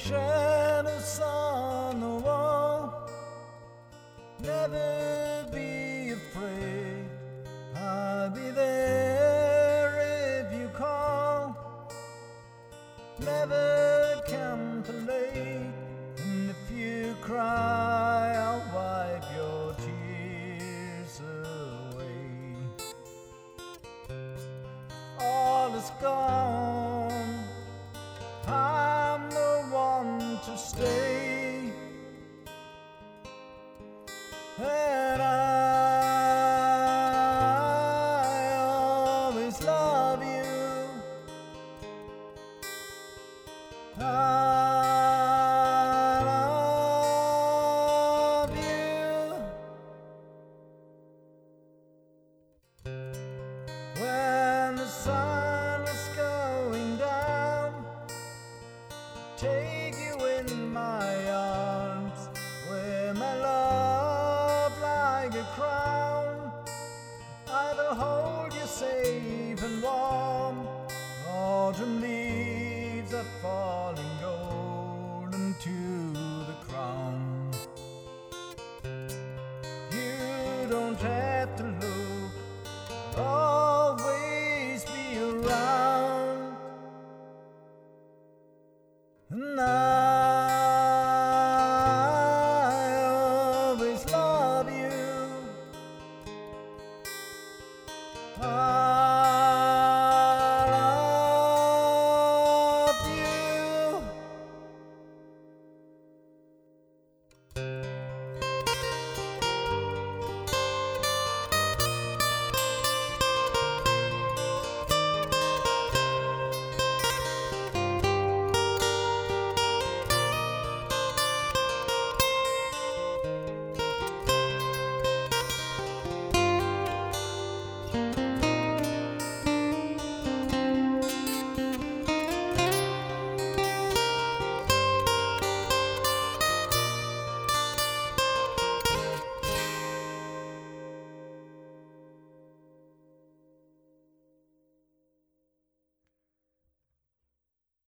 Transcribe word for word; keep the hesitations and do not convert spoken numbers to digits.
shadows on the wall. Never be afraid, I'll be there if you call. Never come too late, and if you cry, I'll wipe your tears away. All is gone, I'm the one to stay, and I always love you. I love you. When the sun is going down, take